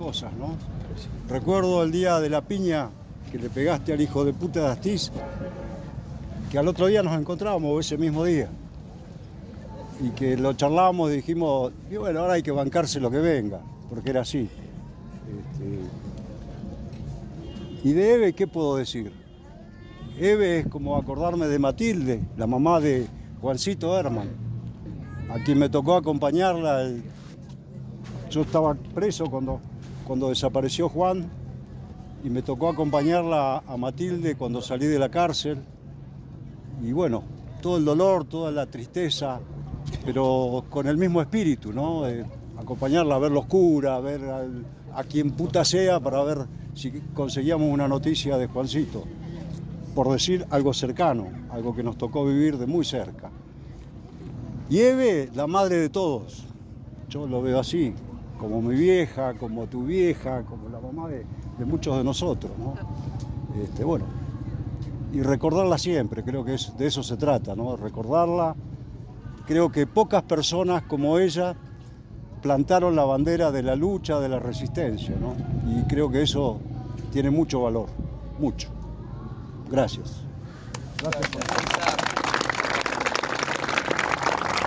cosas, ¿no? Recuerdo el día de la piña que le pegaste al hijo de puta de Astiz, que al otro día nos encontrábamos, ese mismo día, y que lo charlábamos y dijimos, y bueno, ahora hay que bancarse lo que venga, porque era así. Y de Eve, ¿qué puedo decir? Eve es como acordarme de Matilde, la mamá de Juancito Herman, a quien me tocó acompañarla. Yo estaba preso cuando desapareció Juan y me tocó acompañarla a Matilde cuando salí de la cárcel. Y bueno, todo el dolor, toda la tristeza, pero con el mismo espíritu, ¿no? Acompañarla a ver los curas, a ver a quien puta sea para ver si conseguíamos una noticia de Juancito. Por decir algo cercano, algo que nos tocó vivir de muy cerca. Y Eve, la madre de todos, yo lo veo así, como mi vieja, como tu vieja, como la mamá de muchos de nosotros, ¿no? Bueno, y recordarla siempre, creo que de eso se trata, ¿no? Recordarla. Creo que pocas personas como ella plantaron la bandera de la lucha, de la resistencia, ¿no? Y creo que eso tiene mucho valor, mucho. Gracias. Gracias.